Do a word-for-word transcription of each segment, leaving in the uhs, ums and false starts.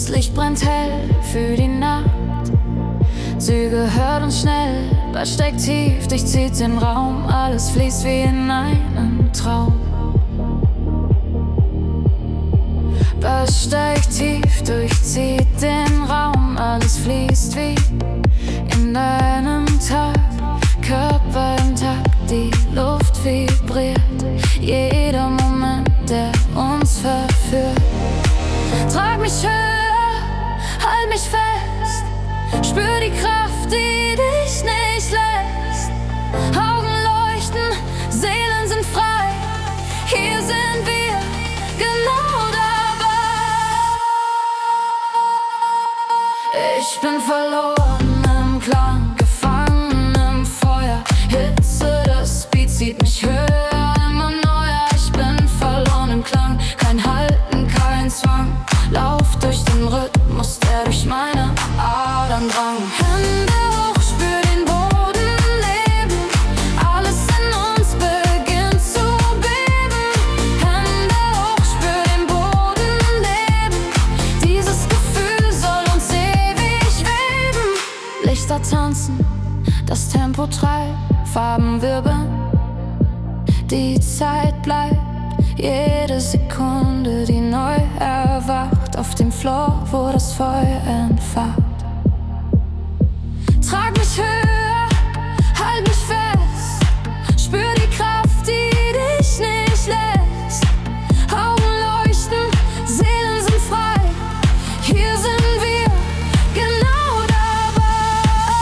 Das Licht brennt hell für die Nacht. Züge hört uns schnell, Bass steigt tief, durchzieht den Raum. Alles fließt wie in einem Traum. Bass steigt tief, durchzieht den Raum. Alles fließt wie in einem Tag. Körper im Takt, die Luft vibriert. Jeder Moment, der uns verführt. Trag mich höher, halt mich fest. Spür die Kraft, die dich nicht lässt. Augen leuchten, Seelen sind frei. Hier sind wir, genau dabei. Ich bin verloren im Klang, gefangen im Feuer. Hitze, das Beat zieht mich höher, immer neuer. Ich bin verloren im Klang, kein Halten, kein Zwang. Lauf durch den Rhythmus, der durch meine Adern drang. Hände hoch, spür den Boden leben. Alles in uns beginnt zu beben. Hände hoch, spür den Boden leben. Dieses Gefühl soll uns ewig weben. Lichter tanzen, das Tempo treibt, Farben wirbeln. Die Zeit bleibt, jede Sekunde, die neu erwacht. Auf dem Floor, wo das Feuer entfacht. Trag mich höher, halt mich fest. Spür die Kraft, die dich nicht lässt. Augen leuchten, Seelen sind frei. Hier sind wir, genau dabei.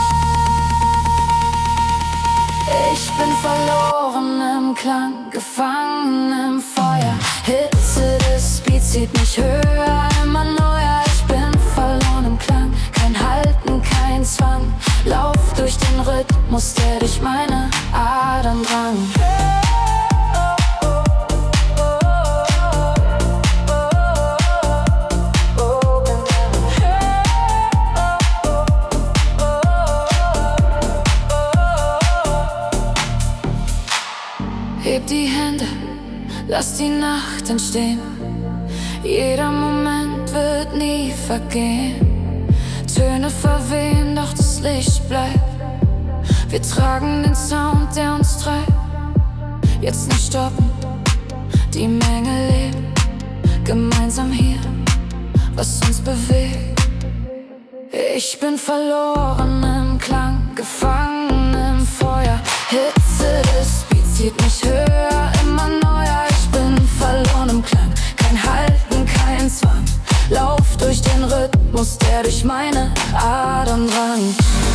Ich bin verloren im Klang, gefangen im Feuer. Hitze des Beats zieht mich höher, immer neuer. Ich bin verloren im Klang, kein Halten, kein Zwang. Lauf durch den Rhythmus, der durch meine Adern drang. Heb die Hände, lass die Nacht entstehen. Jeder Moment wird nie vergehen. Töne verwehen, doch das Licht bleibt. Wir tragen den Sound, der uns treibt. Jetzt nicht stoppen, die Menge lebt. Gemeinsam hier, was uns bewegt. Ich bin verloren im Klang, gefangen im Feuer. Hitze des Beats zieht mich höher, immer neuer. Ich bin verloren im Klang, kein Halten, kein Zwang. Lauf durch den Rhythmus, der durch meine Adern drang.